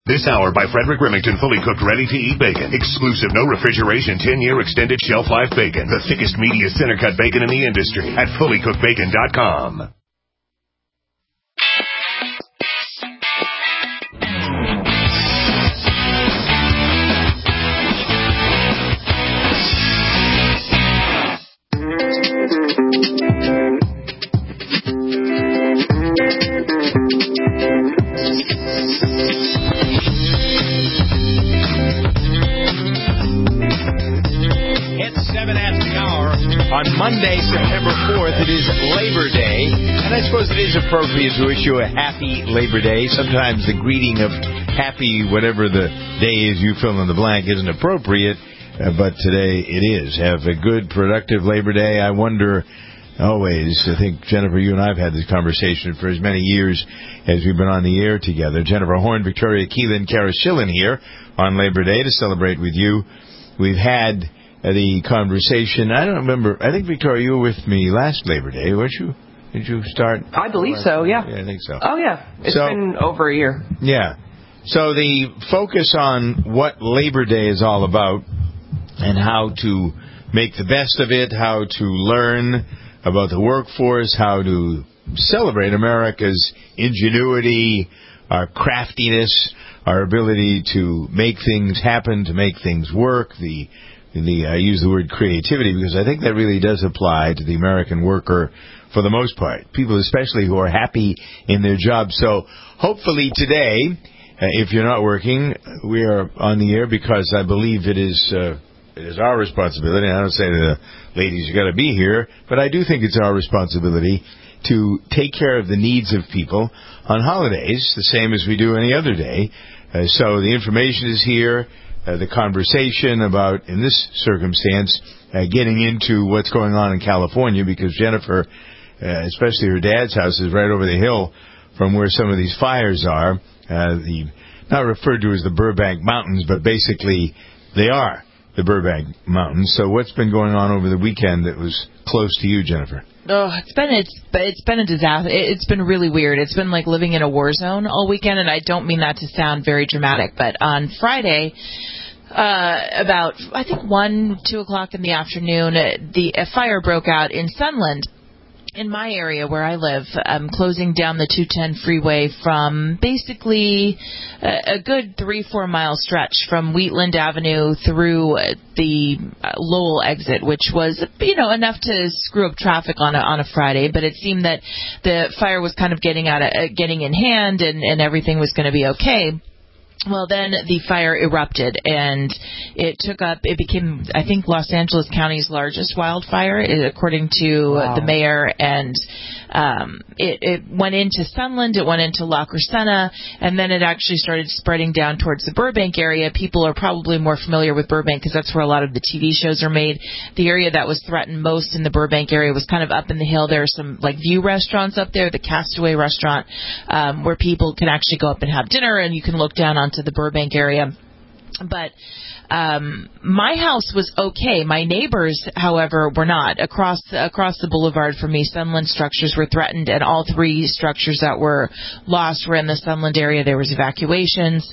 This hour by Frederick Remington, fully cooked, ready-to-eat bacon. Exclusive, no refrigeration, 10-year extended shelf life bacon. The thickest, meatiest center-cut bacon in the industry at fullycookedbacon.com. On Monday, September 4th, it is Labor Day, and I suppose it is appropriate to wish you a happy Labor Day. Sometimes the greeting of happy whatever the day is you fill in the blank isn't appropriate, but today it is. Have a good, productive Labor Day. I wonder always, I think, Jennifer, you and I have had this conversation for as many years as we've been on the air together. Jennifer Horn, Victoria Keelan, Kara Schillen here on Labor Day to celebrate with you. We've had the conversation. I don't remember. I think, Victoria, you were with me last Labor Day, weren't you? Did you start? I believe so, yeah. Yeah, I think so. Oh, yeah. It's been over a year. Yeah. So the focus on what Labor Day is all about and how to make the best of it, how to learn about the workforce, how to celebrate America's ingenuity, our craftiness, our ability to make things happen, to make things work, I use the word creativity because I think that really does apply to the American worker for the most part. People especially who are happy in their jobs. So hopefully today, if you're not working, we are on the air because I believe it is our responsibility. I don't say to the ladies, you got to be here, but I do think it's our responsibility to take care of the needs of people on holidays, the same as we do any other day. So the information is here. The conversation about, in this circumstance, getting into what's going on in California, because Jennifer, especially her dad's house, is right over the hill from where some of these fires are. Not referred to as the Burbank Mountains, but basically they are the Burbank Mountains. So what's been going on over the weekend that was close to you, Jennifer? Oh, it's been a disaster. It's been really weird. It's been like living in a war zone all weekend, and I don't mean that to sound very dramatic, but on Friday, about I think 2 o'clock in the afternoon, a fire broke out in Sunland. In my area where I live, closing down the 210 freeway from basically a good 3-4 mile stretch from Wheatland Avenue through the Lowell exit, which was, enough to screw up traffic on a Friday. But it seemed that the fire was kind of getting in hand and everything was going to be okay. Well, then the fire erupted, and it became, I think, Los Angeles County's largest wildfire, according to the mayor, and it went into Sunland, it went into La Crescenta, and then it actually started spreading down towards the Burbank area. People are probably more familiar with Burbank because that's where a lot of the TV shows are made. The area that was threatened most in the Burbank area was kind of up in the hill. There are some, View restaurants up there, the Castaway restaurant, where people can actually go up and have dinner, and you can look down onto the Burbank area. But my house was okay. My neighbors, however, were not. Across the boulevard from me, Sunland structures were threatened, and all 3 structures that were lost were in the Sunland area. There was evacuations.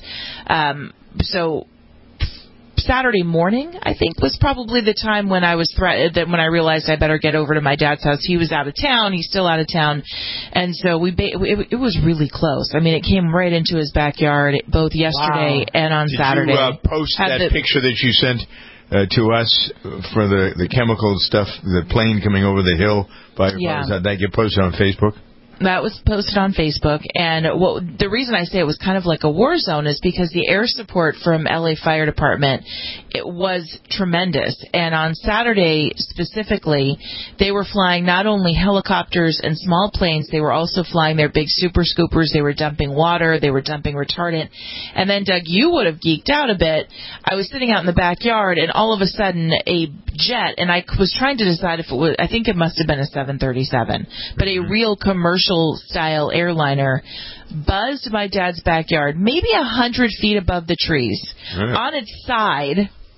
So Saturday morning, I think, was probably the time when I was threatened, when I realized I better get over to my dad's house. He was out of town. He's still out of town. And so it was really close. I mean, it came right into his backyard both yesterday and on Saturday. Did you post that picture that you sent to us for the chemical stuff, the plane coming over the hill? Did that get posted on Facebook? That was posted on Facebook, and the reason I say it was kind of like a war zone is because the air support from LA Fire Department, it was tremendous. And on Saturday specifically, they were flying not only helicopters and small planes, they were also flying their big super scoopers. They were dumping water, they were dumping retardant. And then, Doug, you would have geeked out a bit. I was sitting out in the backyard, and all of a sudden a jet, and I was trying to decide if it was, I think it must have been a 737, but a real commercial style airliner buzzed my dad's backyard, maybe 100 feet above the trees. On its side,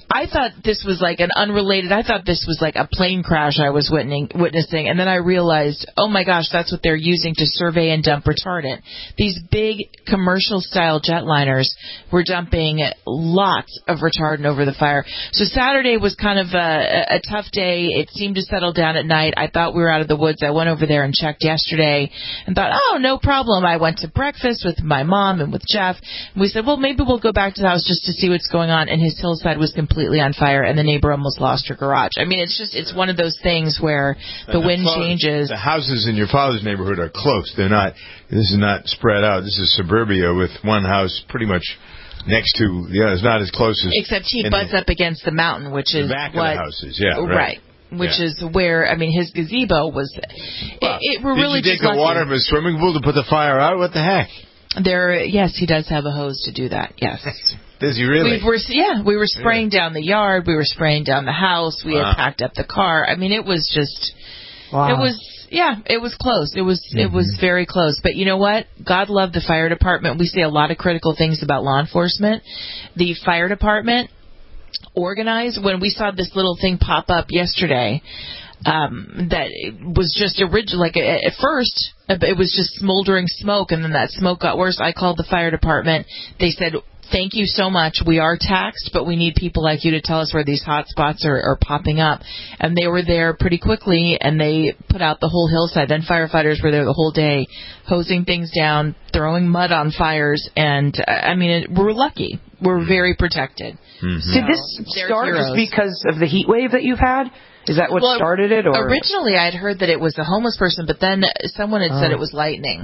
I thought this was like an unrelated. I thought this was like a plane crash I was witnessing, and then I realized, oh my gosh, that's what they're using to survey and dump retardant. These big commercial-style jetliners were dumping lots of retardant over the fire. So Saturday was kind of a tough day. It seemed to settle down at night. I thought we were out of the woods. I went over there and checked yesterday, and thought, oh, no problem. I went to breakfast with my mom and with Jeff. And we said, well, maybe we'll go back to the house just to see what's going on. And his hillside was completely on fire, and the neighbor almost lost her garage. I mean, it's one of those things where the wind changes. The houses in your father's neighborhood are close. This is not spread out. This is suburbia with one house pretty much next to the other. It's not as close as... Except he butts up against the mountain, which is the back of the houses, yeah. Right. Which is where, I mean, his gazebo was... we're really did you dig the water from a swimming pool to put the fire out? What the heck? Yes, he does have a hose to do that, yes. Does he really? We were spraying down the yard. We were spraying down the house. We had packed up the car. I mean, it was just... Wow. It was close. It was very close. But you know what? God loved the fire department. We say a lot of critical things about law enforcement. The fire department organized. When we saw this little thing pop up yesterday, that was just original. Like at first, it was just smoldering smoke, and then that smoke got worse. I called the fire department. They said, thank you so much. We are taxed, but we need people like you to tell us where these hot spots are popping up. And they were there pretty quickly, and they put out the whole hillside. Then firefighters were there the whole day, hosing things down, throwing mud on fires. And, I mean, we're lucky. We're very protected. Mm-hmm. Did this start just because of the heat wave that you've had? Is that what started it? Or? Originally, I'd heard that it was a homeless person, but then someone had said it was lightning.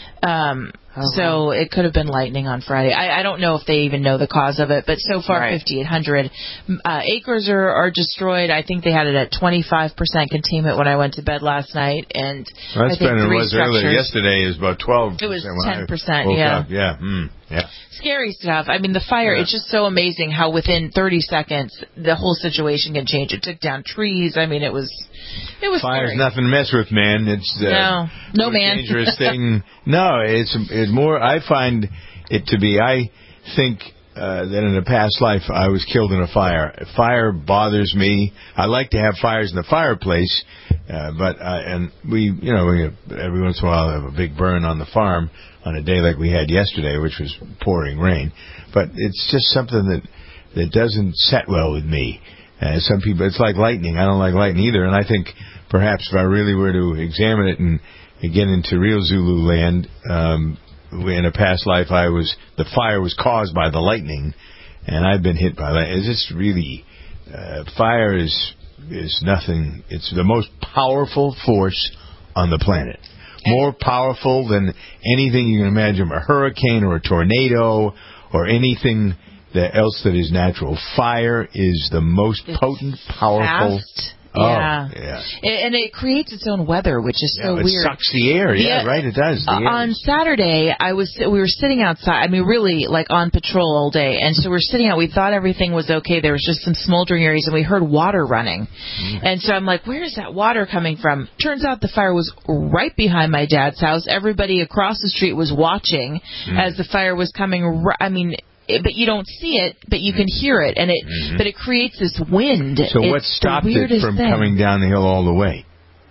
So it could have been lightning on Friday. I don't know if they even know the cause of it, but so far 5,800 acres are destroyed. I think they had it at 25% containment when I went to bed last night, and that's I think better than it was earlier. Yesterday is about 12%. It was 10%. Yeah. Scary stuff. I mean, the fire, it's just so amazing how within 30 seconds the whole situation can change. It took down trees. I mean, it was fire's scary. Nothing to mess with, man. It's no man. Dangerous thing. No, it's more. I find it to be. I think that in a past life I was killed in a fire. Fire bothers me. I like to have fires in the fireplace, but and we every once in a while have a big burn on the farm on a day like we had yesterday, which was pouring rain. But it's just something that doesn't set well with me. Some people, it's like lightning. I don't like lightning either. And I think perhaps if I really were to examine it and get into real Zulu land, in a past life the fire was caused by the lightning, and I've been hit by that. It's just really, fire is nothing. It's the most powerful force on the planet. More powerful than anything you can imagine, a hurricane or a tornado or anything else that is natural. Fire is the most potent, powerful. Fast. Yeah. And it creates its own weather, which is so weird. It sucks the air. Yeah, right, it does. On Saturday, we were sitting outside. I mean, really, like on patrol all day. And so we're sitting out. We thought everything was okay. There was just some smoldering areas, and we heard water running. And so I'm like, where is that water coming from? Turns out the fire was right behind my dad's house. Everybody across the street was watching as the fire was coming. But you don't see it, but you can hear it, and but it creates this wind. So what stopped it from coming down the hill all the way?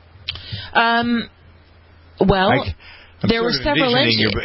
There were several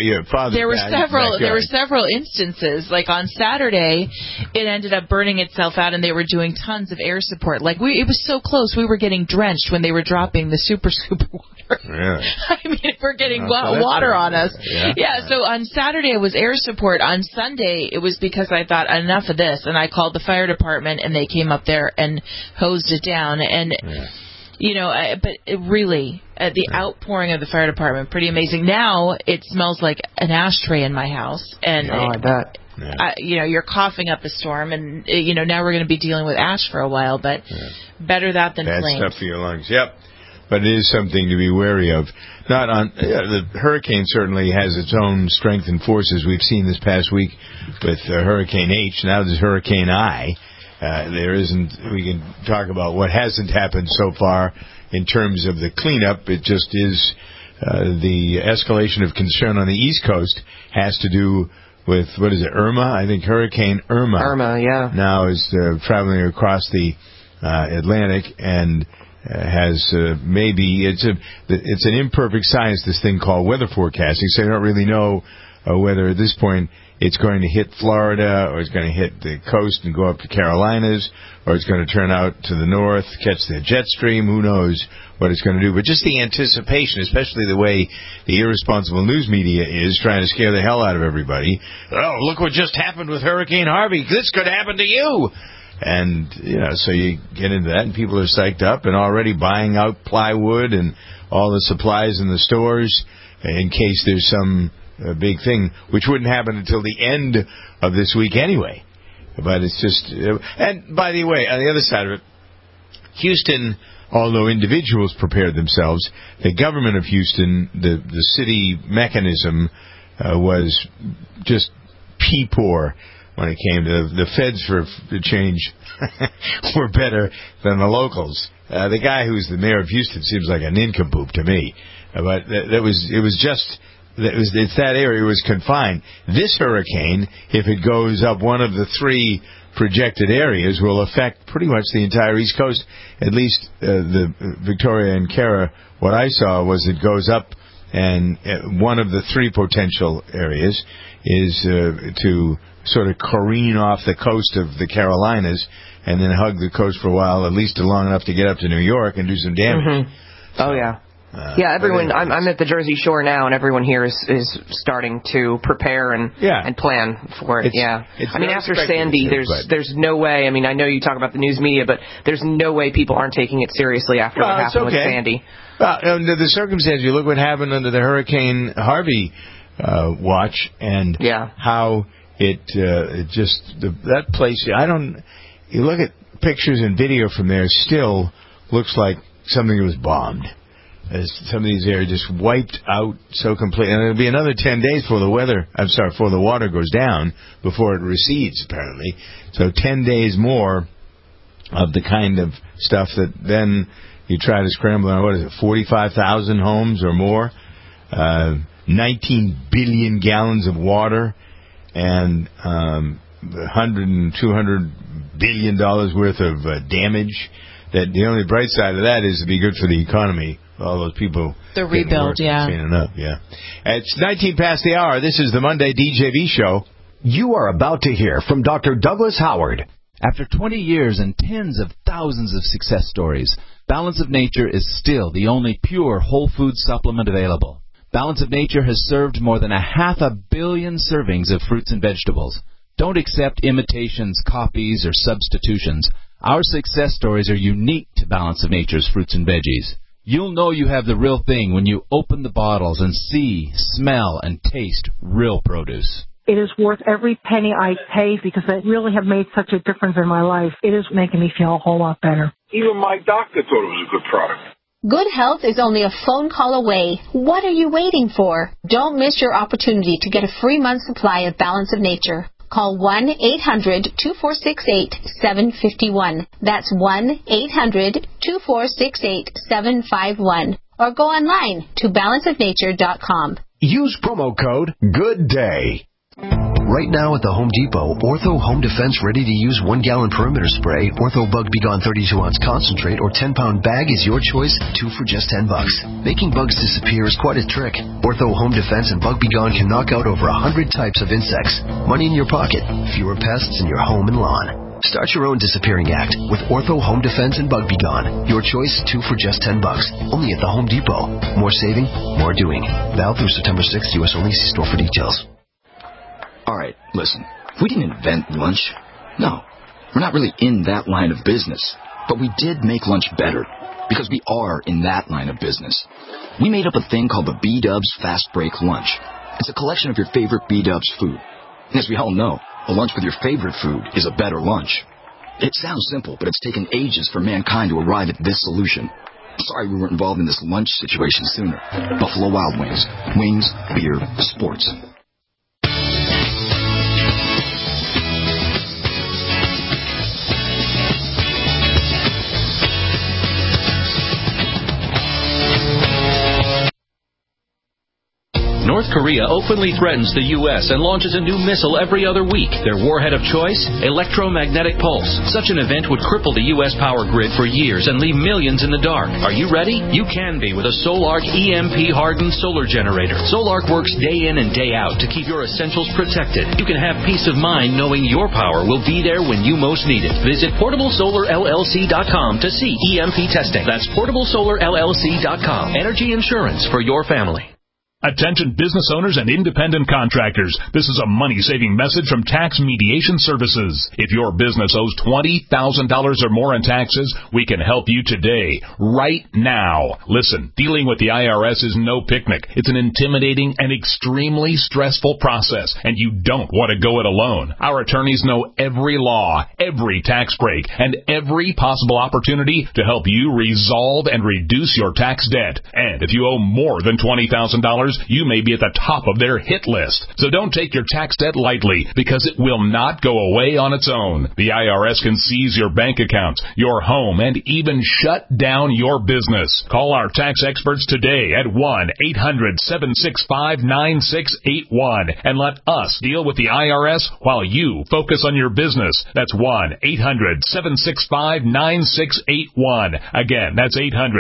instances. Like on Saturday, it ended up burning itself out, and they were doing tons of air support. Like it was so close, we were getting drenched when they were dropping the super water. Really? I mean, we're getting water on us. Yeah. So on Saturday it was air support. On Sunday it was because I thought enough of this, and I called the fire department, and they came up there and hosed it down. And but it really, the outpouring of the fire department, pretty amazing. Now it smells like an ashtray in my house, and I bet. You're coughing up a storm, and now we're going to be dealing with ash for a while. But better that than bad flames. Stuff for your lungs. Yep. But it is something to be wary of. The hurricane certainly has its own strength and forces. We've seen this past week with Hurricane H. Now there's Hurricane I. We can talk about what hasn't happened so far in terms of the cleanup. It just is the escalation of concern on the East Coast has to do with, what is it, Irma? I think Hurricane Irma. Irma, yeah. Now is traveling across the Atlantic and has maybe it's an imperfect science, this thing called weather forecasting, so you don't really know whether at this point it's going to hit Florida or it's going to hit the coast and go up to Carolinas, or it's going to turn out to the north, catch the jet stream. Who knows what it's going to do? But just the anticipation, especially the way the irresponsible news media is trying to scare the hell out of everybody. Oh, look what just happened with Hurricane Harvey. This could happen to you. And, so you get into that, and people are psyched up and already buying out plywood and all the supplies in the stores in case there's some big thing, which wouldn't happen until the end of this week anyway. But it's just... and, by the way, on the other side of it, Houston, although individuals prepared themselves, the government of Houston, the city mechanism, was just pee-poor when it came to the feds for the change were better than the locals. The guy who's the mayor of Houston seems like a nincompoop to me. But it's that area was confined. This hurricane, if it goes up one of the three projected areas, will affect pretty much the entire East Coast. At least the Victoria and Cara, what I saw was it goes up, and one of the three potential areas is to sort of careen off the coast of the Carolinas and then hug the coast for a while, at least long enough to get up to New York and do some damage. Mm-hmm. Oh, yeah. Everyone. I'm at the Jersey Shore now, and everyone here is starting to prepare and plan for it. I mean, after Sandy, there's no way. I mean, I know you talk about the news media, but there's no way people aren't taking it seriously after what happened with Sandy. Under the circumstances, you look what happened under the Hurricane Harvey watch, and how it just that place. You look at pictures and video from there, still looks like something that was bombed. As some of these areas just wiped out so completely. And it'll be another 10 days before before the water goes down, before it recedes, apparently. So 10 days more of the kind of stuff that then you try to scramble on, 45,000 homes or more, 19 billion gallons of water, and $100 and $200 billion worth of damage. That the only bright side of that is to be good for the economy. All those people... The rebuild, cleaning up, It's 19 past the hour. This is the Monday DJV show. You are about to hear from Dr. Douglas Howard. After 20 years and tens of thousands of success stories, Balance of Nature is still the only pure whole food supplement available. Balance of Nature has served more than 500 million servings of fruits and vegetables. Don't accept imitations, copies, or substitutions. Our success stories are unique to Balance of Nature's fruits and veggies. You'll know you have the real thing when you open the bottles and see, smell, and taste real produce. It is worth every penny I pay because they really have made such a difference in my life. It is making me feel a whole lot better. Even my doctor thought it was a good product. Good health is only a phone call away. What are you waiting for? Don't miss your opportunity to get a free month supply of Balance of Nature. Call 1-800-2468-751. That's 1-800-2468-751. Or go online to balanceofnature.com. Use promo code GOODDAY. Right now at the Home Depot, Ortho Home Defense ready-to-use 1-gallon perimeter spray, Ortho Bug B Gone 32-ounce concentrate, or 10-pound bag is your choice, 2 for just $10. Making bugs disappear is quite a trick. Ortho Home Defense and Bug B Gone can knock out over 100 types of insects. Money in your pocket, fewer pests in your home and lawn. Start your own disappearing act with Ortho Home Defense and Bug B Gone. Your choice, 2 for just $10. Only at the Home Depot. More saving, more doing. Valid through September 6th, U.S. only. See store for details. All right, listen. We didn't invent lunch. No, we're not really in that line of business. But we did make lunch better, because we are in that line of business. We made up a thing called the B-Dubs Fast Break Lunch. It's a collection of your favorite B-Dubs food. And as we all know, a lunch with your favorite food is a better lunch. It sounds simple, but it's taken ages for mankind to arrive at this solution. Sorry we weren't involved in this lunch situation sooner. Buffalo Wild Wings. Wings, beer, sports. North North Korea openly threatens the U.S. and launches a new missile every other week. Their warhead of choice? Electromagnetic pulse. Such an event would cripple the U.S. power grid for years and leave millions in the dark. Are you ready? You can be with a Solarc EMP-hardened solar generator. Solarc works day in and day out to keep your essentials protected. You can have peace of mind knowing your power will be there when you most need it. Visit PortableSolarLLC.com to see EMP testing. That's PortableSolarLLC.com. Energy insurance for your family. Attention business owners and independent contractors. This is a money-saving message from Tax Mediation Services. If your business owes $20,000 or more in taxes, we can help you today, right now. Listen, dealing with the IRS is no picnic. It's an intimidating and extremely stressful process, and you don't want to go it alone. Our attorneys know every law, every tax break, and every possible opportunity to help you resolve and reduce your tax debt. And if you owe more than $20,000, you may be at the top of their hit list. So don't take your tax debt lightly, because it will not go away on its own. The IRS can seize your bank accounts, your home, and even shut down your business. Call our tax experts today at 1-800-765-9681 and let us deal with the IRS while you focus on your business. That's 1-800-765-9681. Again, that's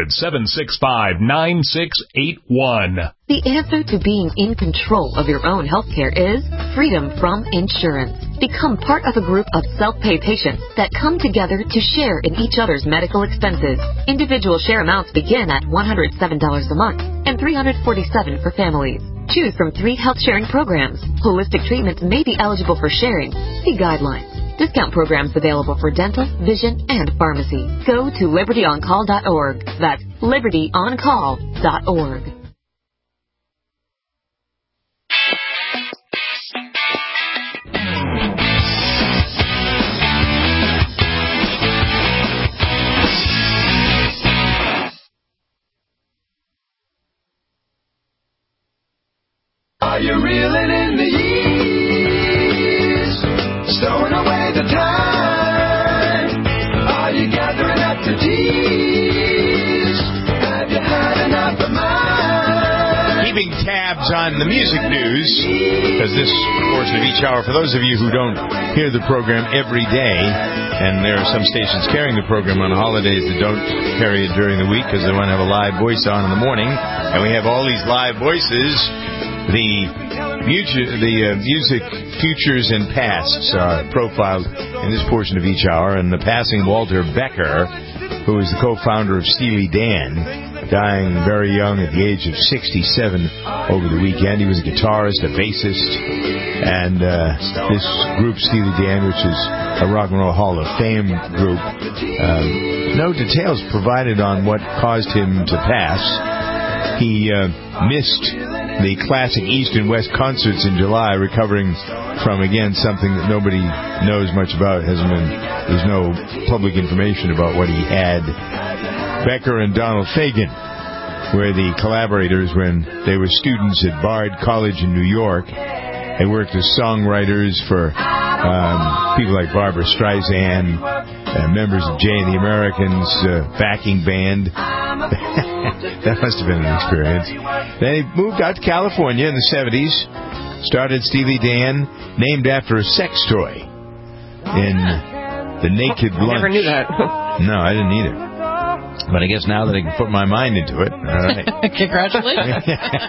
800-765-9681. The answer to being in control of your own healthcare is freedom from insurance. Become part of a group of self-pay patients that come together to share in each other's medical expenses. Individual share amounts begin at $107 a month and $347 for families. Choose from 3 health sharing programs. Holistic treatments may be eligible for sharing. See guidelines. Discount programs available for dental, vision, and pharmacy. Go to libertyoncall.org. That's libertyoncall.org. Are you reeling in the years, stowing away the time? Are you gathering up the tears? Have you had enough of mine? Keeping tabs on the music news, because this portion of each hour, for those of you who don't hear the program every day, and there are some stations carrying the program on holidays that don't carry it during the week because they want to have a live voice on in the morning, and we have all these live voices. The music futures and pasts are profiled in this portion of each hour, and the passing Walter Becker, who is the co-founder of Steely Dan, dying very young at the age of 67 over the weekend. He was a guitarist, a bassist, and this group, Steely Dan, which is a Rock and Roll Hall of Fame group, no details provided on what caused him to pass. He missed the classic East and West concerts in July, recovering from, again, something that nobody knows much about. There's no public information about what he had. Becker and Donald Fagen were the collaborators when they were students at Bard College in New York. They worked as songwriters for people like Barbra Streisand, members of Jay and the Americans, backing band. That must have been an experience. They moved out to California in the 70s, started Steely Dan, named after a sex toy in the Naked Lunch. I never knew that. No, I didn't either. But I guess now that I can put my mind into it, all right. Congratulations.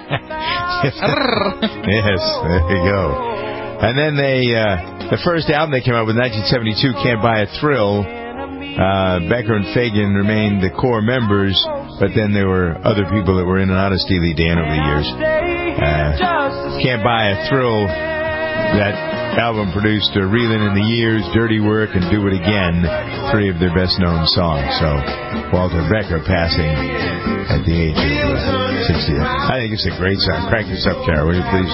Yes, there you go. And then the first album they came out with, 1972, Can't Buy a Thrill. Becker and Fagen remained the core members, but then there were other people that were in and out of Steely Dan over the years. Can't Buy a Thrill, that album produced Reelin' in the Years, Dirty Work, and Do It Again, 3 of their best-known songs. So, Walter Becker passing at the age of 60. I think it's a great song. Crank this up, Kara, will you please?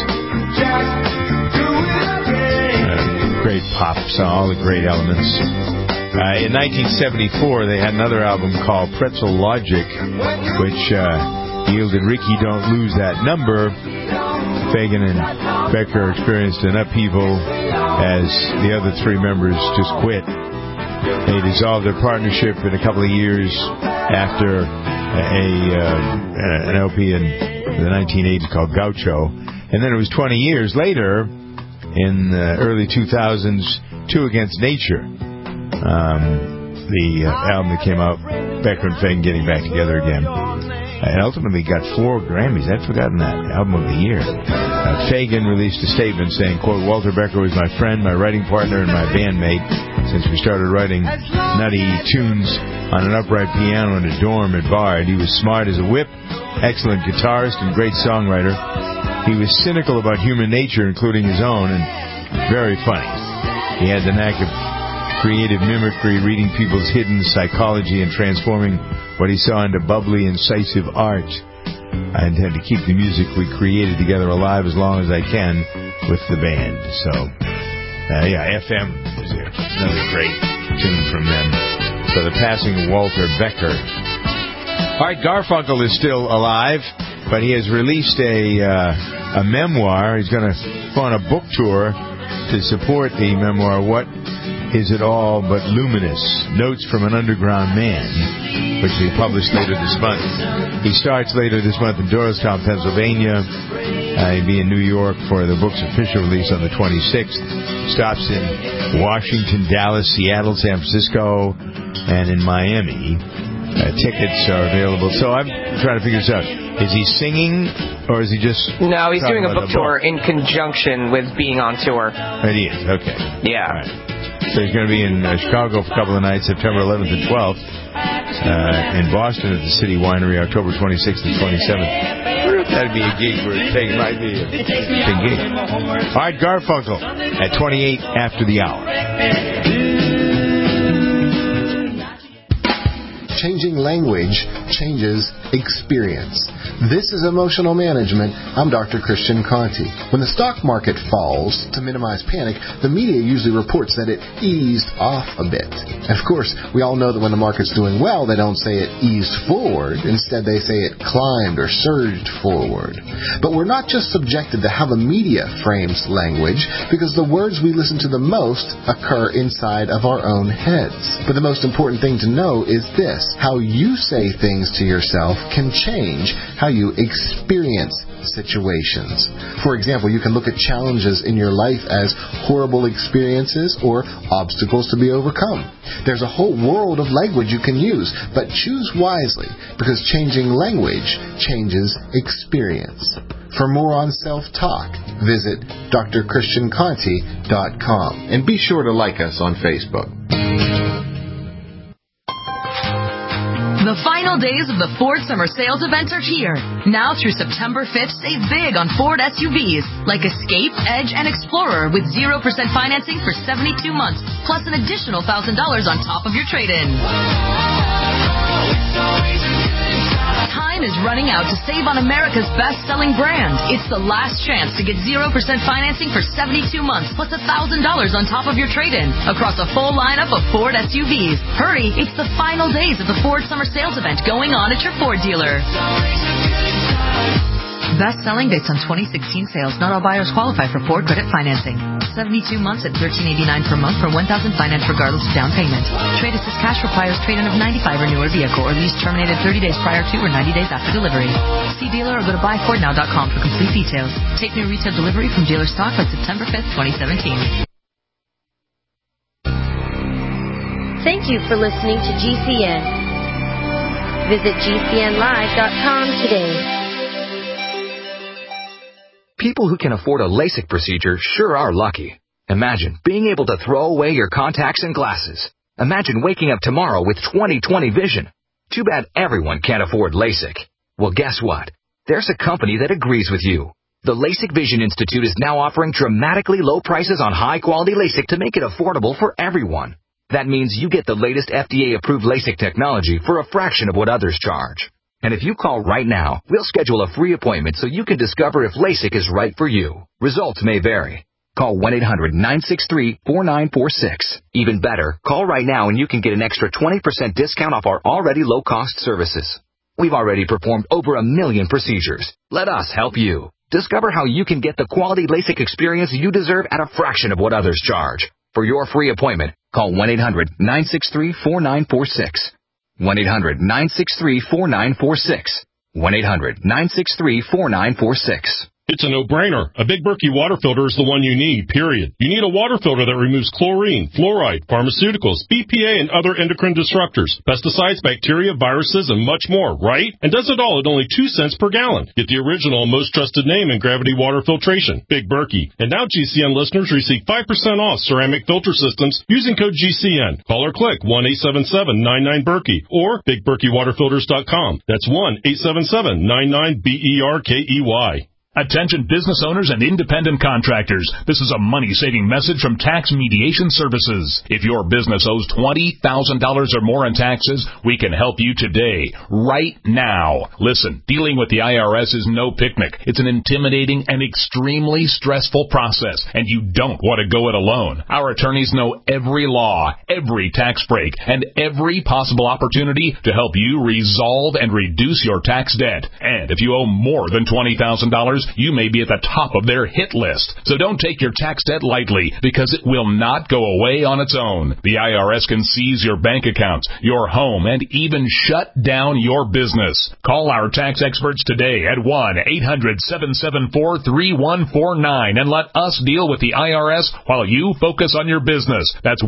Great pop song, all the great elements. In 1974, they had another album called Pretzel Logic, which yielded Ricky Don't Lose That Number. Fagen and Becker experienced an upheaval as the other 3 members just quit. They dissolved their partnership in a couple of years after an LP in the 1980s called Gaucho. And then it was 20 years later, in the early 2000s, Two Against Nature, the album that came out, Becker and Fagan getting back together again. And ultimately got 4 Grammys. I'd forgotten that. Album of the Year. Fagan released a statement saying, quote, Walter Becker was my friend, my writing partner, and my bandmate since we started writing nutty tunes on an upright piano in a dorm at Bard. He was smart as a whip, excellent guitarist, and great songwriter. He was cynical about human nature, including his own, and very funny. He had the knack of creative mimicry, reading people's hidden psychology and transforming what he saw into bubbly, incisive art. I intend to keep the music we created together alive as long as I can with the band. So, FM is another great tune from them. So the passing of Walter Becker. Art Garfunkel is still alive, but he has released a memoir. He's going to go on a book tour to support the memoir, What Is It All But Luminous? Notes from an Underground Man, which will be published later this month. He starts later this month in Doylestown, Pennsylvania. He'll be in New York for the book's official release on the 26th. Stops in Washington, Dallas, Seattle, San Francisco, and in Miami. Tickets are available. So I'm trying to figure this out. Is he singing, or is he just... No, he's doing a book tour in conjunction with being on tour. He is, okay. Yeah. All right. So he's going to be in Chicago for a couple of nights, September 11th and 12th. In Boston at the City Winery, October 26th and 27th. I wonder if that'd be a gig where it might be a big gig. Art Garfunkel at 28 after the hour. Changing language changes experience. This is Emotional Management. I'm Dr. Christian Conti. When the stock market falls, to minimize panic, the media usually reports that it eased off a bit. And of course, we all know that when the market's doing well, they don't say it eased forward. Instead, they say it climbed or surged forward. But we're not just subjected to how the media frames language, because the words we listen to the most occur inside of our own heads. But the most important thing to know is this: how you say things to yourself can change how you experience situations. For example, you can look at challenges in your life as horrible experiences or obstacles to be overcome. There's a whole world of language you can use, but choose wisely, because changing language changes experience. For more on self-talk, visit drchristianconti.com. And be sure to like us on Facebook. The final days of the Ford Summer Sales Event are here. Now through September 5th, save big on Ford SUVs like Escape, Edge, and Explorer with 0% financing for 72 months, plus an additional $1,000 on top of your trade-in. Time is running out to save on America's best-selling brand. It's the last chance to get 0% financing for 72 months, plus $1,000 on top of your trade-in across a full lineup of Ford SUVs. Hurry, it's the final days of the Ford Summer Sales Event going on at your Ford dealer. Best selling based on 2016 sales. Not all buyers qualify for Ford credit financing. 72 months at $1,389 per month for $1,000 financed regardless of down payment. Trade assist cash requires trade-in of 95 or newer vehicle or lease terminated 30 days prior to or 90 days after delivery. See dealer or go to buyfordnow.com for complete details. Take new retail delivery from dealer stock by September 5th, 2017. Thank you for listening to GCN. Visit GCNlive.com today. People who can afford a LASIK procedure sure are lucky. Imagine being able to throw away your contacts and glasses. Imagine waking up tomorrow with 20/20 vision. Too bad everyone can't afford LASIK. Well, guess what? There's a company that agrees with you. The LASIK Vision Institute is now offering dramatically low prices on high-quality LASIK to make it affordable for everyone. That means you get the latest FDA-approved LASIK technology for a fraction of what others charge. And if you call right now, we'll schedule a free appointment so you can discover if LASIK is right for you. Results may vary. Call 1-800-963-4946. Even better, call right now and you can get an extra 20% discount off our already low-cost services. We've already performed over 1 million procedures. Let us help you. Discover how you can get the quality LASIK experience you deserve at a fraction of what others charge. For your free appointment, call 1-800-963-4946. 1-800-963-4946. 1-800-963-4946. It's a no-brainer. A Big Berkey water filter is the one you need, period. You need a water filter that removes chlorine, fluoride, pharmaceuticals, BPA, and other endocrine disruptors, pesticides, bacteria, viruses, and much more, right? And does it all at only 2 cents per gallon. Get the original and most trusted name in gravity water filtration, Big Berkey. And now GCN listeners receive 5% off ceramic filter systems using code GCN. Call or click 1-877-99-BERKEY or BigBerkeyWaterFilters.com. That's 1-877-99-BERKEY. Attention business owners and independent contractors. This is a money-saving message from Tax Mediation Services. If your business owes $20,000 or more in taxes, we can help you today, right now. Listen, dealing with the IRS is no picnic. It's an intimidating and extremely stressful process, and you don't want to go it alone. Our attorneys know every law, every tax break, and every possible opportunity to help you resolve and reduce your tax debt. And if you owe more than $20,000, you may be at the top of their hit list. So don't take your tax debt lightly, because it will not go away on its own. The IRS can seize your bank accounts, your home, and even shut down your business. Call our tax experts today at 1-800-774-3149 and let us deal with the IRS while you focus on your business. That's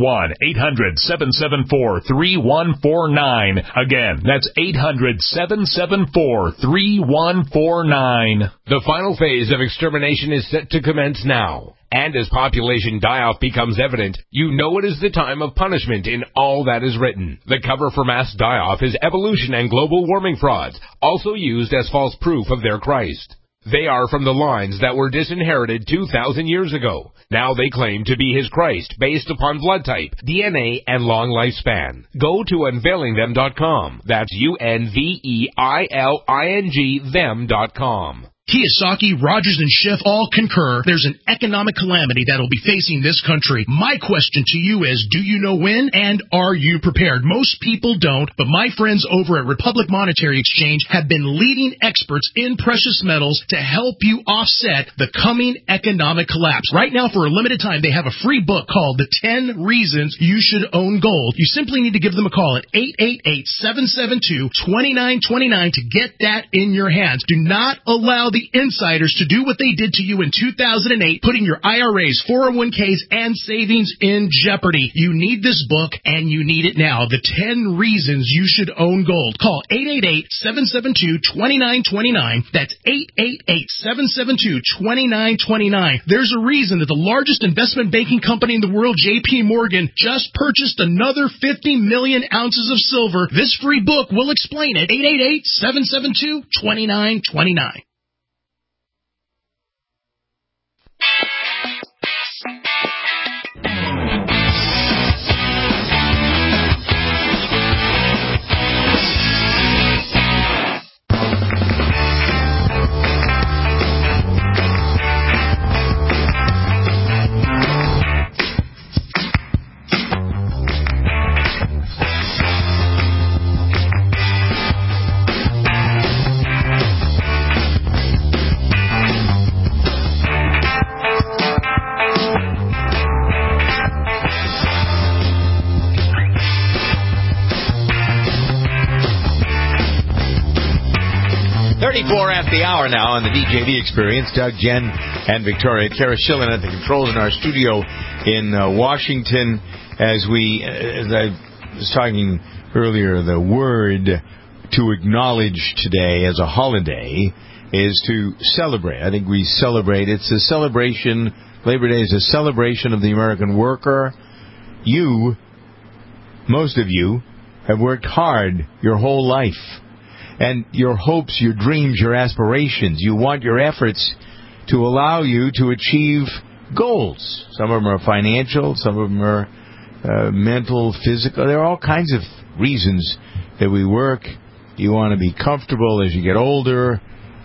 1-800-774-3149. Again, that's 800-774-3149. The final phase of extermination is set to commence now. And as population die-off becomes evident, you know it is the time of punishment in all that is written. The cover for mass die-off is evolution and global warming frauds, also used as false proof of their Christ. They are from the lines that were disinherited 2,000 years ago. Now they claim to be his Christ based upon blood type, DNA, and long lifespan. Go to unveilingthem.com. That's UNVEILING them.com. Kiyosaki, Rogers, and Schiff all concur there's an economic calamity that will be facing this country. My question to you is, do you know when, and are you prepared? Most people don't, but my friends over at Republic Monetary Exchange have been leading experts in precious metals to help you offset the coming economic collapse. Right now, for a limited time, they have a free book called The 10 Reasons You Should Own Gold. You simply need to give them a call at 888-772-2929 to get that in your hands. Do not allow the insiders to do what they did to you in 2008, putting your IRAs, 401ks, and savings in jeopardy. You need this book, and you need it now. The 10 Reasons You Should Own Gold. Call 888-772-2929. That's 888-772-2929. There's a reason that the largest investment banking company in the world, J.P. Morgan, just purchased another 50 million ounces of silver. This free book will explain it. 888-772-2929. 34 after the hour now on the DJV Experience. Doug, Jen, and Victoria. Kara Schillen at the controls in our studio in Washington. As I was talking earlier, the word to acknowledge today as a holiday is to celebrate. I think we celebrate. It's a celebration. Labor Day is a celebration of the American worker. You, most of you, have worked hard your whole life. And your hopes, your dreams, your aspirations, you want your efforts to allow you to achieve goals. Some of them are financial, some of them are mental, physical. There are all kinds of reasons that we work. You want to be comfortable as you get older.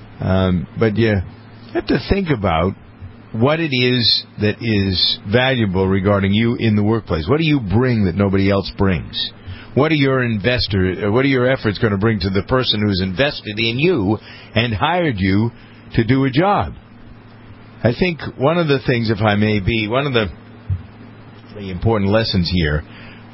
But you have to think about what it is that is valuable regarding you in the workplace. What do you bring that nobody else brings? What are your efforts going to bring to the person who's invested in you and hired you to do a job? I think one of the things, if I may be, one of the important lessons here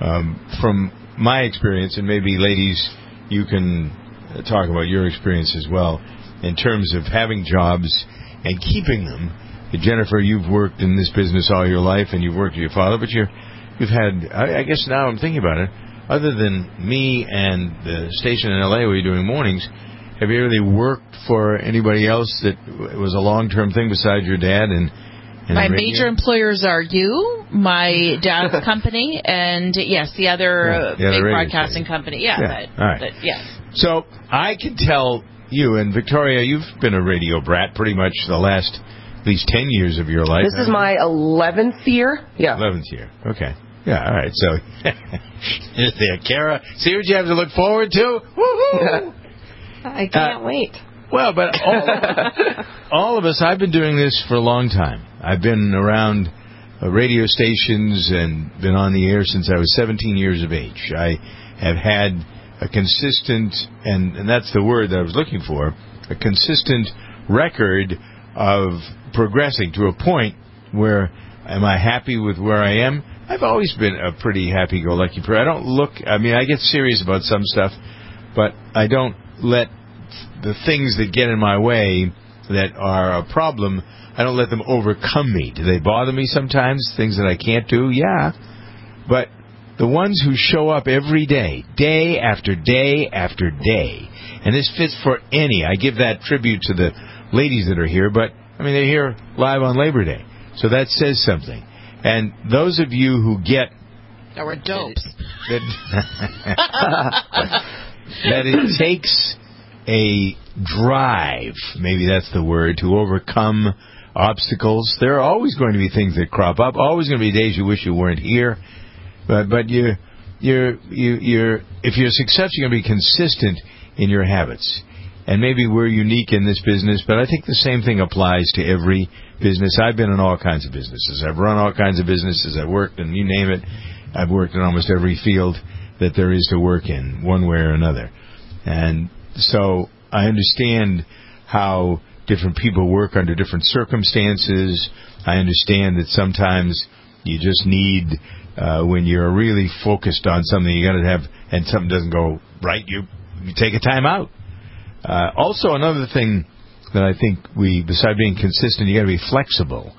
from my experience, and maybe ladies, you can talk about your experience as well, in terms of having jobs and keeping them. Jennifer, you've worked in this business all your life, and you've worked with your father, but you've had, I guess now I'm thinking about it, other than me and the station in L.A. where you're doing mornings, have you really worked for anybody else that was a long-term thing besides your dad? And my major employers are you, my dad's company, and, yes, the other big broadcasting company. Yeah. All right. Yes. So I can tell you, and Victoria, you've been a radio brat pretty much the last at least 10 years of your life. This is my 11th year. Yeah. 11th year. Okay. Yeah, all right. So, there, Kara. See what you have to look forward to? Woohoo! I can't wait. Well, but all of us, I've been doing this for a long time. I've been around radio stations and been on the air since I was 17 years of age. I have had a consistent, and that's the word that I was looking for, a consistent record of progressing to a point where, am I happy with where I am? I've always been a pretty happy-go-lucky person. I get serious about some stuff, but I don't let the things that get in my way that are a problem, I don't let them overcome me. Do they bother me sometimes, things that I can't do? Yeah. But the ones who show up every day, day after day after day, and this fits for any, I give that tribute to the ladies that are here, but, they're here live on Labor Day. So that says something. And those of you who get... That we're dopes. That it takes a drive, maybe that's the word, to overcome obstacles. There are always going to be things that crop up, always going to be days you wish you weren't here. But if you're successful, you're going to be consistent in your habits. And maybe we're unique in this business, but I think the same thing applies to every business. I've been in all kinds of businesses. I've run all kinds of businesses. I've worked in, you name it. I've worked in almost every field that there is to work in, one way or another. And so I understand how different people work under different circumstances. I understand that sometimes you just need, when you're really focused on something, you got to have, and something doesn't go right, you take a time out. Also, another thing that I think besides being consistent, you got to be flexible.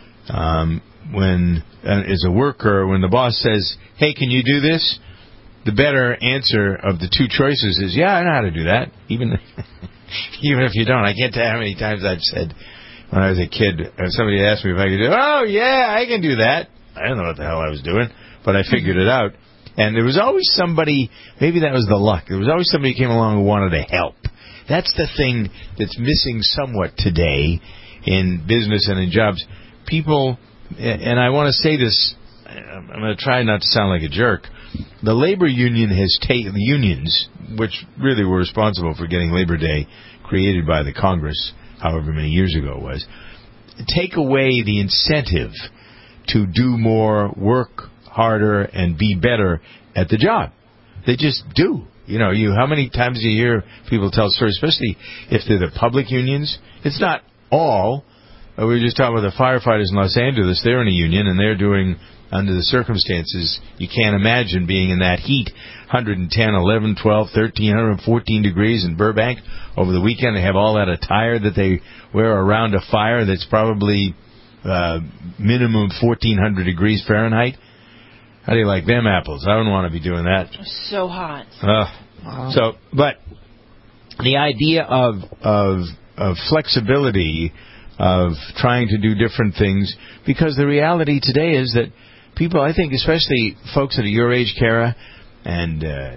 As a worker, when the boss says, "Hey, can you do this?" the better answer of the two choices is, "Yeah, I know how to do that." Even if you don't, I can't tell you how many times I've said when I was a kid, and somebody asked me if I could do it. "Oh, yeah, I can do that." I don't know what the hell I was doing, but I figured it out. And there was always somebody, maybe that was the luck, there was always somebody who came along who wanted to help. That's the thing that's missing somewhat today in business and in jobs. People, and I want to say this, I'm going to try not to sound like a jerk, the labor union has taken, the unions, which really were responsible for getting Labor Day created by the Congress, however many years ago it was, take away the incentive to do more, work harder, and be better at the job. They just do. How many times do you hear people tell stories, especially if they're the public unions? It's not all. We were just talking about the firefighters in Los Angeles. They're in a union, and they're doing, under the circumstances, you can't imagine being in that heat. 110, 11, 12, 13, 114 degrees in Burbank over the weekend. They have all that attire that they wear around a fire that's probably minimum 1,400 degrees Fahrenheit. How do you like them apples? I wouldn't want to be doing that. So hot. So, but the idea of flexibility, of trying to do different things, because the reality today is that people, I think, especially folks that are your age, Kara, and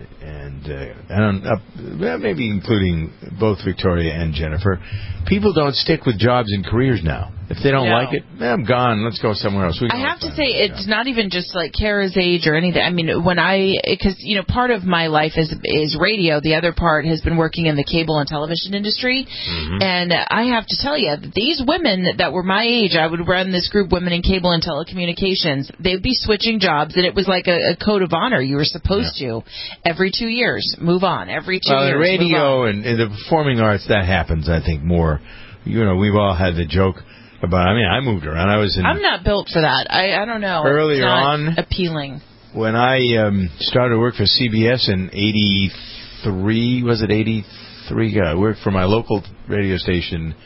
maybe including both Victoria and Jennifer, people don't stick with jobs and careers now. If they don't like it, I'm gone. Let's go somewhere else. I have to say, it's not even just like Kara's age or anything. Because part of my life is radio. The other part has been working in the cable and television industry. Mm-hmm. And I have to tell you, these women that were my age, I would run this group, Women in Cable and Telecommunications. They'd be switching jobs, and it was like a code of honor. You were supposed to. Every 2 years, move on. Every 2 years, in radio and in the performing arts, that happens, I think, more. We've all had the joke about, I moved around. I'm not built for that. I don't know. Earlier on, appealing. When I started to work for CBS in 83, was it 83? I worked for my local radio station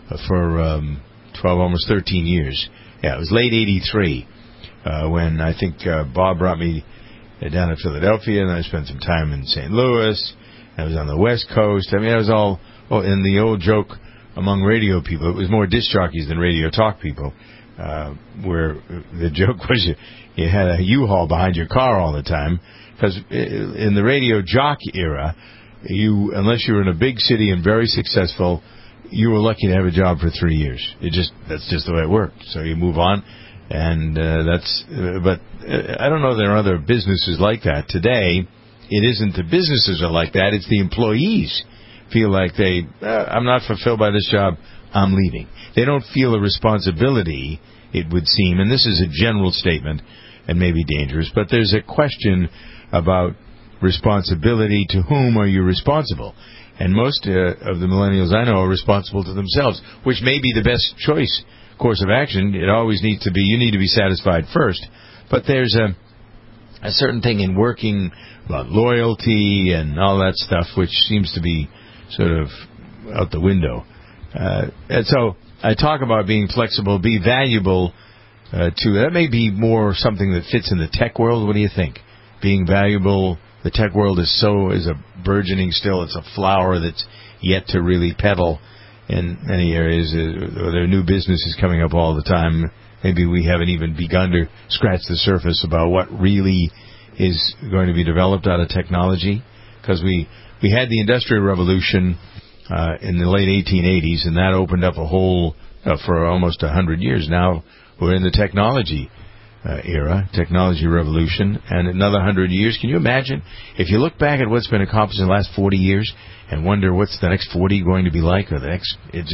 for 12, almost 13 years. Yeah, it was late 83 when I think Bob brought me down to Philadelphia, and I spent some time in St. Louis. I was on the West Coast. I mean, I was all in the old joke among radio people. It was more disc jockeys than radio talk people, where the joke was you had a U-Haul behind your car all the time, because in the radio jock era, unless you were in a big city and very successful, you were lucky to have a job for 3 years. That's just the way it worked. So you move on, and but I don't know if there are other businesses like that. Today, it isn't the businesses are like that, it's the employees feel like I'm not fulfilled by this job, I'm leaving. They don't feel a responsibility, it would seem, and this is a general statement and maybe dangerous, but there's a question about responsibility. To whom are you responsible? And most of the millennials I know are responsible to themselves, which may be the best course of action. It always needs to be, you need to be satisfied first. But there's a certain thing in working about loyalty and all that stuff, which seems to be sort of out the window. And so I talk about being flexible, be valuable that may be more something that fits in the tech world. What do you think? Being valuable, the tech world is a burgeoning still. It's a flower that's yet to really petal in many areas. There are new businesses coming up all the time. Maybe we haven't even begun to scratch the surface about what really is going to be developed out of technology. Because we had the Industrial Revolution in the late 1880s, and that opened up a whole, for almost 100 years now, we're in the technology era, technology revolution, and another 100 years. Can you imagine? If you look back at what's been accomplished in the last 40 years and wonder what's the next 40 going to be like, or the next,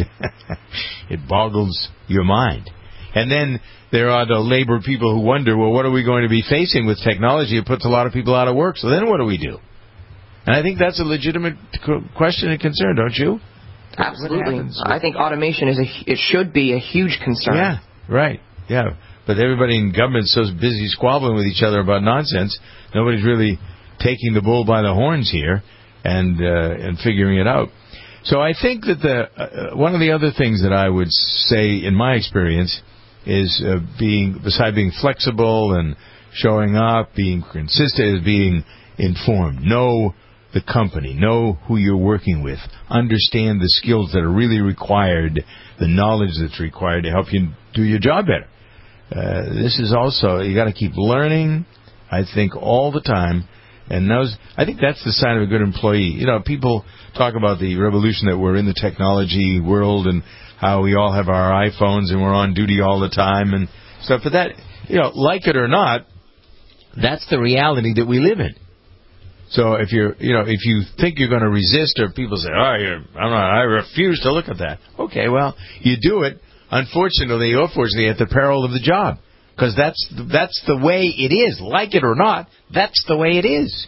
it boggles your mind. And then there are the labor people who wonder, well, what are we going to be facing with technology? It puts a lot of people out of work, so then what do we do? And I think that's a legitimate question and concern, don't you? Absolutely. I think automation it should be a huge concern. Yeah, right. Yeah. But everybody in government is so busy squabbling with each other about nonsense, nobody's really taking the bull by the horns here and figuring it out. So I think that one of the other things that I would say in my experience is besides being flexible and showing up, being consistent, is being informed. Know the company. Know who you're working with. Understand the skills that are really required, the knowledge that's required to help you do your job better. This is also, you got to keep learning, I think, all the time. And I think that's the sign of a good employee. You know, people talk about the revolution that we're in the technology world and how we all have our iPhones and we're on duty all the time and stuff. But that, like it or not, that's the reality that we live in. So if you think you're going to resist, or people say, I refuse to look at that. Okay, well, you do it. Unfortunately or fortunately, at the peril of the job, because that's the way it is. Like it or not, that's the way it is.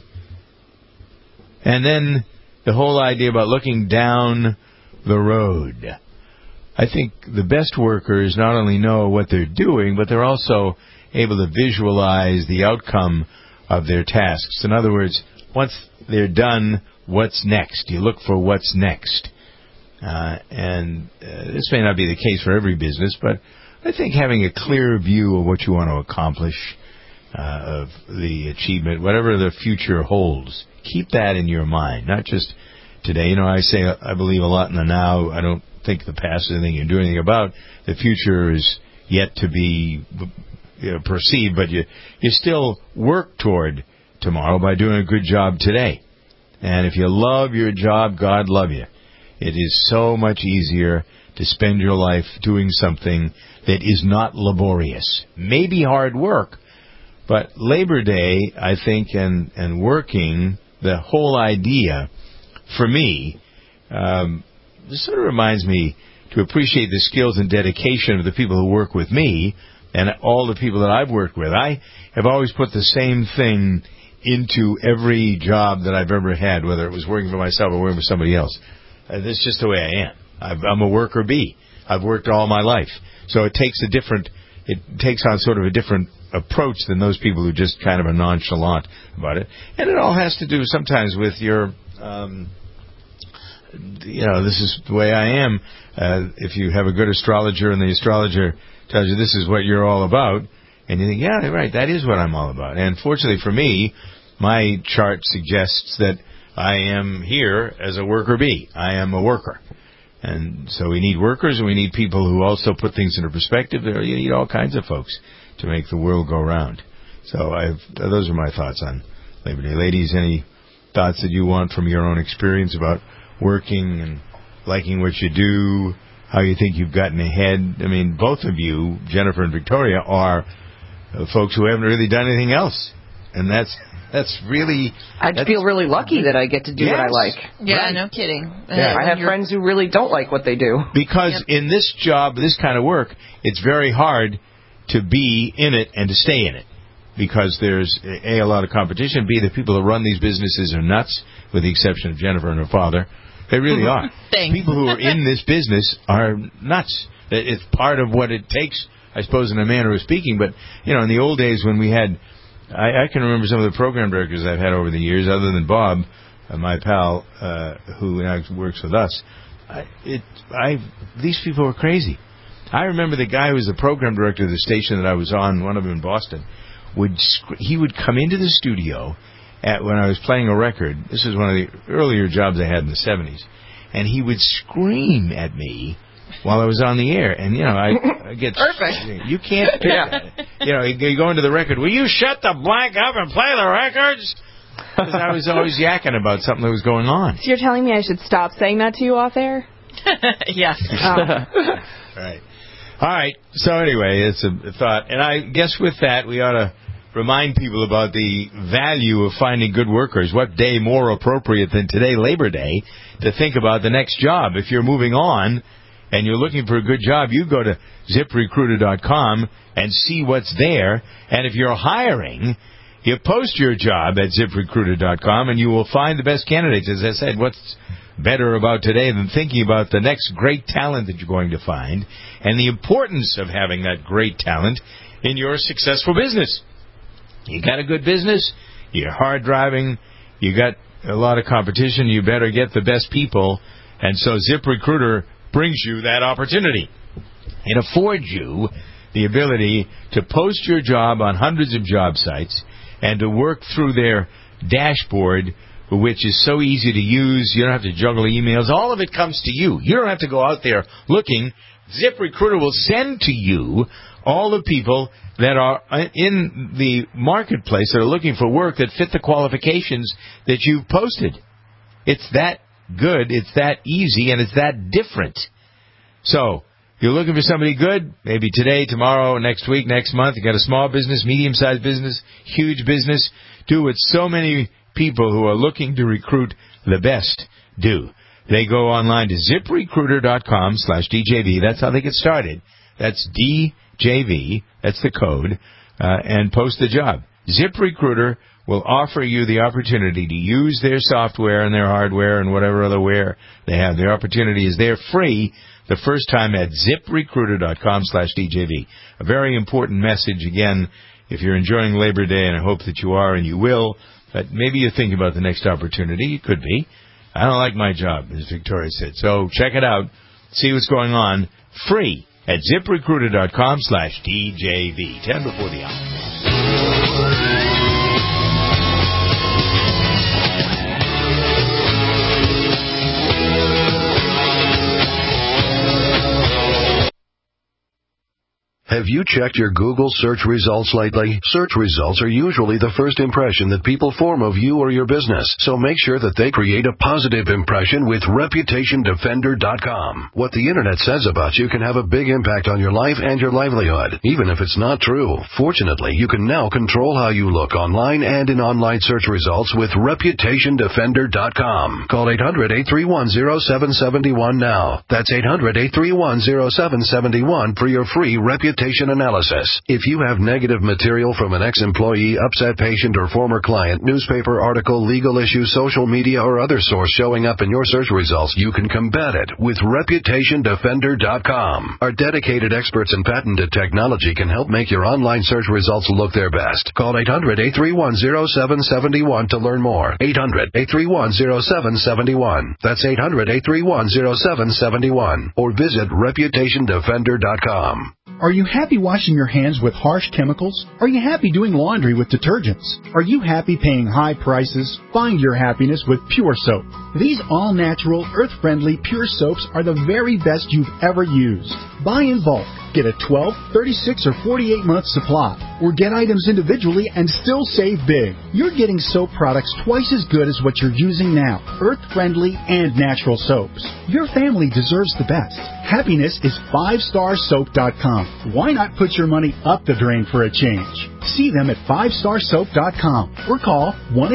And then the whole idea about looking down the road. I think the best workers not only know what they're doing, but they're also able to visualize the outcome of their tasks. In other words, once they're done, what's next? You look for what's next. And this may not be the case for every business, but I think having a clear view of what you want to accomplish, of the achievement, whatever the future holds, keep that in your mind, not just today. I say I believe a lot in the now. I don't think the past is anything you can do anything about. The future is yet to be perceived, but you still work toward tomorrow by doing a good job today. And if you love your job, God love you. It is so much easier to spend your life doing something that is not laborious. Maybe hard work, but Labor Day, I think, and working, the whole idea, for me, this sort of reminds me to appreciate the skills and dedication of the people who work with me and all the people that I've worked with. I have always put the same thing into every job that I've ever had, whether it was working for myself or working for somebody else. That's just the way I am. I'm a worker bee. I've worked all my life. So it takes on sort of a different approach than those people who just kind of are nonchalant about it. And it all has to do sometimes with your this is the way I am. If you have a good astrologer and the astrologer tells you this is what you're all about, and you think, yeah, right, that is what I'm all about. And fortunately for me, my chart suggests that I am here as a worker bee. I am a worker. And so we need workers, and we need people who also put things into perspective. You need all kinds of folks to make the world go round. So those are my thoughts on Labor Day. Ladies, any thoughts that you want from your own experience about working and liking what you do, how you think you've gotten ahead? I mean, both of you, Jennifer and Victoria, are folks who haven't really done anything else. And that's really... I feel really lucky that I get to do what I like. Yeah, right. No kidding. Yeah. I have friends who really don't like what they do. Because in this job, this kind of work, it's very hard to be in it and to stay in it. Because there's, A, a lot of competition, B, the people that run these businesses are nuts, with the exception of Jennifer and her father. They really are. People who are in this business are nuts. It's part of what it takes, I suppose, in a manner of speaking. But, in the old days when we had... I can remember some of the program directors I've had over the years, other than Bob, my pal, who now works with us. These people were crazy. I remember the guy who was the program director of the station that I was on, one of them in Boston, he would come into the studio when I was playing a record. This was one of the earlier jobs I had in the 70s. And he would scream at me while I was on the air. And, I get... Perfect. You can't pick that. You go into the record, will you shut the blank up and play the records? Because I was always yakking about something that was going on. So you're telling me I should stop saying that to you off air? Yes. Right. All right. So anyway, it's a thought. And I guess with that, we ought to remind people about the value of finding good workers. What day more appropriate than today, Labor Day, to think about the next job? If you're moving on and you're looking for a good job, you go to ZipRecruiter.com and see what's there. And if you're hiring, you post your job at ZipRecruiter.com and you will find the best candidates. As I said, what's better about today than thinking about the next great talent that you're going to find and the importance of having that great talent in your successful business. You got a good business, you're hard driving, you got a lot of competition, you better get the best people. And so ZipRecruiter brings you that opportunity. It affords you the ability to post your job on hundreds of job sites and to work through their dashboard, which is so easy to use. You don't have to juggle emails. All of it comes to you. You don't have to go out there looking. ZipRecruiter will send to you all the people that are in the marketplace that are looking for work that fit the qualifications that you've posted. It's that good, it's that easy, and it's that different. So, you're looking for somebody good, maybe today, tomorrow, next week, next month. You got a small business, medium-sized business, huge business. Do what so many people who are looking to recruit the best do. They go online to ZipRecruiter.com/DJV. That's how they get started. That's DJV. That's the code. And post the job. ZipRecruiter will offer you the opportunity to use their software and their hardware and whatever other ware they have. The opportunity is there free the first time at ZipRecruiter.com/DJV. A very important message, again, if you're enjoying Labor Day, and I hope that you are and you will, but maybe you think about the next opportunity. It could be. I don't like my job, as Victoria said. So check it out. See what's going on. Free at ZipRecruiter.com/DJV. 10 before the hour. Have you checked your Google search results lately? Search results are usually the first impression that people form of you or your business, so make sure that they create a positive impression with ReputationDefender.com. What the Internet says about you can have a big impact on your life and your livelihood, even if it's not true. Fortunately, you can now control how you look online and in online search results with ReputationDefender.com. Call 800-831-0771 now. That's 800-831-0771 for your free Reputation reputation analysis. If you have negative material from an ex-employee, upset patient, or former client, newspaper article, legal issue, social media, or other source showing up in your search results, you can combat it with ReputationDefender.com. Our dedicated experts in patented technology can help make your online search results look their best. Call 800-831-0771 to learn more. 800-831-0771. That's 800-831-0771. Or visit ReputationDefender.com. Are you happy washing your hands with harsh chemicals? Are you happy doing laundry with detergents? Are you happy paying high prices? Find your happiness with Pure Soap. These all-natural, earth-friendly Pure Soaps are the very best you've ever used. Buy in bulk. Get a 12, 36, or 48-month supply. Or get items individually and still save big. You're getting soap products twice as good as what you're using now. Earth-friendly and natural soaps. Your family deserves the best. Happiness is 5starsoap.com. Why not put your money up the drain for a change? See them at 5starsoap.com or call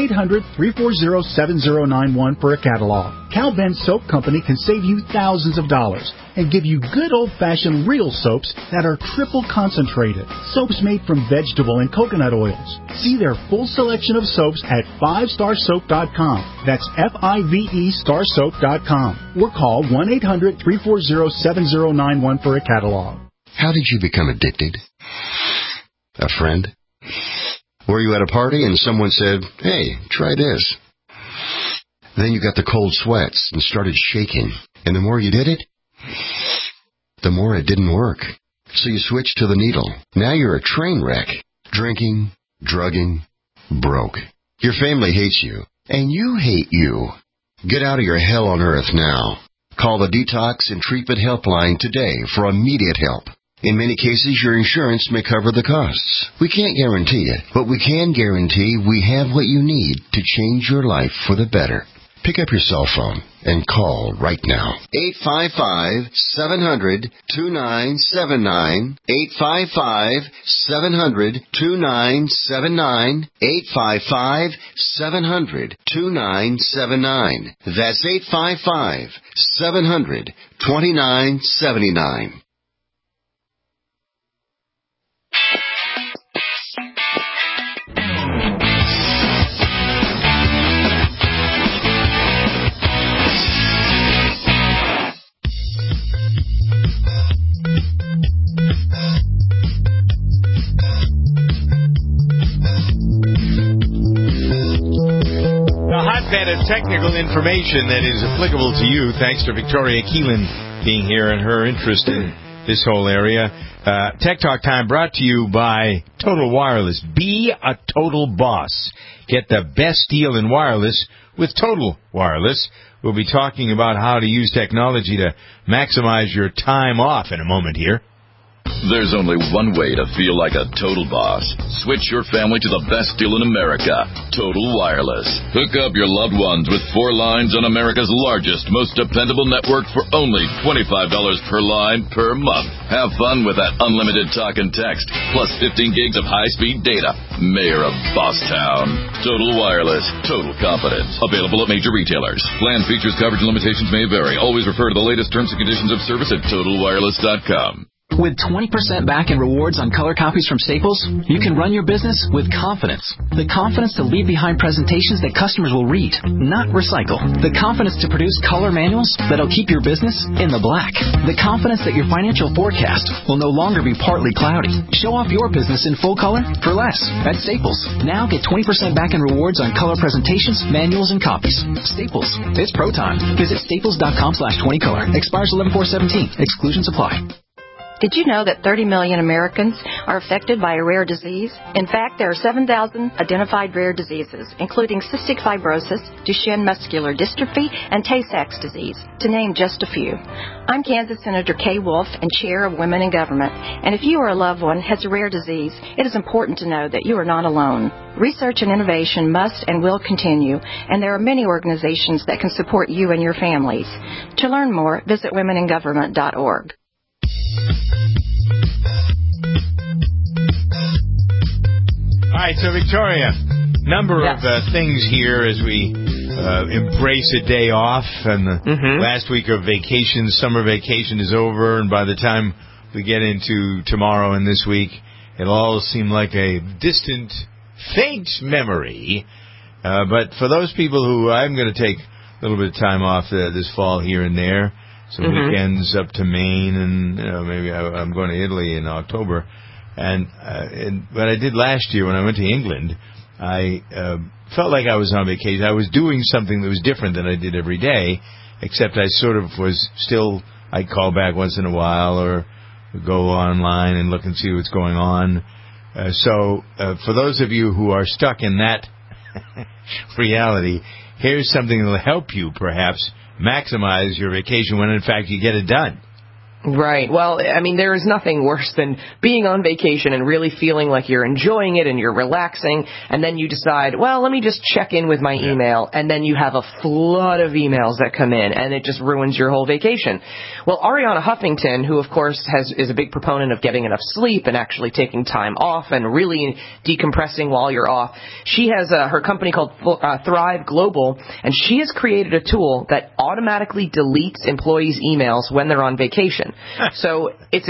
1-800-340-7091 for a catalog. Cal Ben Soap Company can save you thousands of dollars and give you good old-fashioned real soaps that are triple concentrated. Soaps made from vegetable and coconut oils. See their full selection of soaps at 5starsoap.com. That's F-I-V-E starsoap.com. Or call 1-800-340-7091 for a catalog. How did you become addicted? A friend? Were you at a party and someone said, "Hey, try this"? Then you got the cold sweats and started shaking. And the more you did it, the more it didn't work. So you switched to the needle. Now you're a train wreck. Drinking, drugging, broke. Your family hates you. And you hate you. Get out of your hell on earth now. Call the Detox and Treatment Helpline today for immediate help. In many cases, your insurance may cover the costs. We can't guarantee it, but we can guarantee we have what you need to change your life for the better. Pick up your cell phone and call right now. 855-700-2979. 855-700-2979. 855-700-2979. That's 855-700-2979. Of technical information that is applicable to you, thanks to Victoria Keelan being here and her interest in this whole area. Tech Talk Time brought to you by Total Wireless. Be a total boss. Get the best deal in wireless with Total Wireless. We'll be talking about how to use technology to maximize your time off in a moment here. There's only one way to feel like a total boss. Switch your family to the best deal in America, Total Wireless. Hook up your loved ones with 4 lines on America's largest, most dependable network for only $25 per line per month. Have fun with that unlimited talk and text, plus 15 gigs of high-speed data. Mayor of Bosstown. Total Wireless. Total confidence. Available at major retailers. Plan features, coverage, and limitations may vary. Always refer to the latest terms and conditions of service at TotalWireless.com. With 20% back in rewards on color copies from Staples, you can run your business with confidence. The confidence to leave behind presentations that customers will read, not recycle. The confidence to produce color manuals that'll keep your business in the black. The confidence that your financial forecast will no longer be partly cloudy. Show off your business in full color for less at Staples. Now get 20% back in rewards on color presentations, manuals, and copies. Staples. It's pro time. Visit staples.com/20color. Expires 11/4/17. Exclusions apply. Did you know that 30 million Americans are affected by a rare disease? In fact, there are 7,000 identified rare diseases, including cystic fibrosis, Duchenne muscular dystrophy, and Tay-Sachs disease, to name just a few. I'm Kansas Senator Kay Wolf and Chair of Women in Government. And if you or a loved one has a rare disease, it is important to know that you are not alone. Research and innovation must and will continue, and there are many organizations that can support you and your families. To learn more, visit womeningovernment.org. All right, so Victoria, number of things here as we embrace a day off, and the last week of vacation, summer vacation is over, and by the time we get into tomorrow and this week, it'll all seem like a distant, faint memory. But for those people who I'm going to take a little bit of time off this fall here and there, some weekends up to Maine, and maybe I'm going to Italy in October. And what I did last year when I went to England, I felt like I was on vacation. I was doing something that was different than I did every day, except I sort of was still, I'd call back once in a while or go online and look and see what's going on. So for those of you who are stuck in that reality, here's something that will help you perhaps maximize your vacation when, in fact, you get it done. Right. Well, I mean, there is nothing worse than being on vacation and really feeling like you're enjoying it and you're relaxing, and then you decide, well, let me just check in with my email, and then you have a flood of emails that come in, and it just ruins your whole vacation. Well, Arianna Huffington, who, of course, is a big proponent of getting enough sleep and actually taking time off and really decompressing while you're off, she has her company called Thrive Global, and she has created a tool that automatically deletes employees' emails when they're on vacation. So it's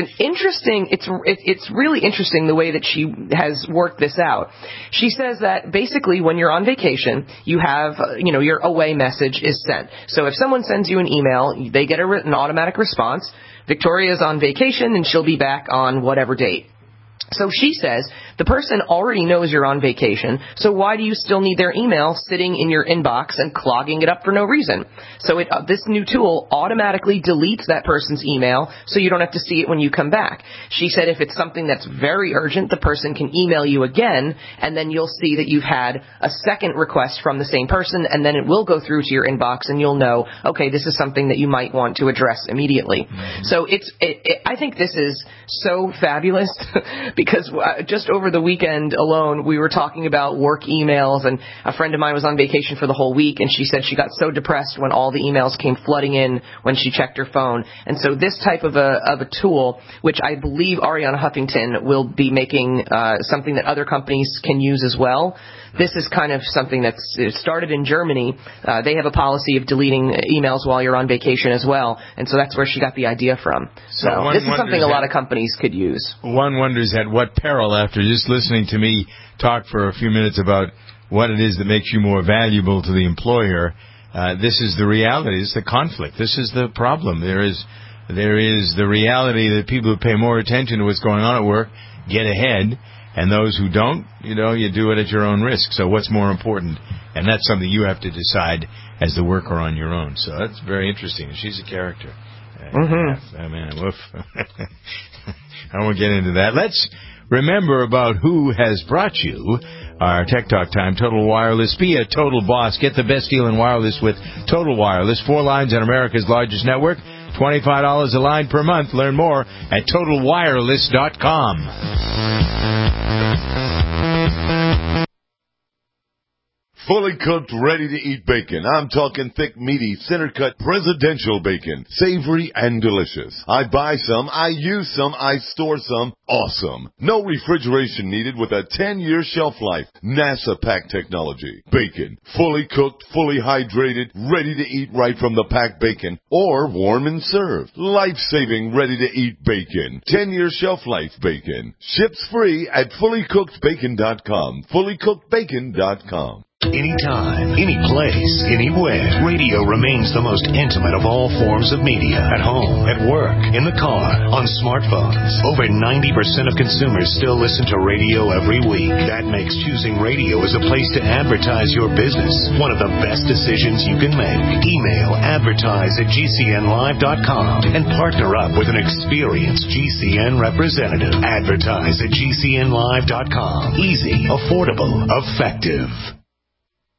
it's really interesting the way that she has worked this out. She says that basically when you're on vacation, you have, your away message is sent. So if someone sends you an email, they get an automatic response. Victoria's on vacation and she'll be back on whatever date. So she says the person already knows you're on vacation, so why do you still need their email sitting in your inbox and clogging it up for no reason? So this new tool automatically deletes that person's email so you don't have to see it when you come back. She said if it's something that's very urgent, the person can email you again, and then you'll see that you've had a second request from the same person, and then it will go through to your inbox, and you'll know, okay, this is something that you might want to address immediately. Mm-hmm. So I think this is so fabulous because just over the weekend alone, we were talking about work emails, and a friend of mine was on vacation for the whole week, and she said she got so depressed when all the emails came flooding in when she checked her phone. And so this type of a tool, which I believe Arianna Huffington will be making something that other companies can use as well. This is kind of something that's started in Germany. They have a policy of deleting emails while you're on vacation as well, and so that's where she got the idea from. So this is something a lot of companies could use. One wonders at what peril, after just listening to me talk for a few minutes about what it is that makes you more valuable to the employer. This is the reality. It's the conflict. This is the problem. There is the reality that people who pay more attention to what's going on at work get ahead, and those who don't, you do it at your own risk. So what's more important? And that's something you have to decide as the worker on your own. So that's very interesting. She's a character. Mm-hmm. Man, woof. I won't get into that. Let's remember about who has brought you our Tech Talk time. Total Wireless. Be a total boss. Get the best deal in wireless with Total Wireless. 4 lines on America's largest network. $25 a line per month. Learn more at TotalWireless.com. Fully cooked, ready-to-eat bacon. I'm talking thick, meaty, center-cut presidential bacon. Savory and delicious. I buy some, I use some, I store some. Awesome. No refrigeration needed with a 10-year shelf life. NASA pack technology. Bacon. Fully cooked, fully hydrated, ready to eat right from the packed bacon. Or warm and served. Life-saving, ready-to-eat bacon. 10-year shelf life bacon. Ships free at fullycookedbacon.com. Fullycookedbacon.com. Anytime, any place, anywhere, radio remains the most intimate of all forms of media. At home, at work, in the car, on smartphones. Over 90% of consumers still listen to radio every week. That makes choosing radio as a place to advertise your business one of the best decisions you can make. Email advertise@gcnlive.com and partner up with an experienced GCN representative. Advertise@gcnlive.com. Easy, affordable, effective.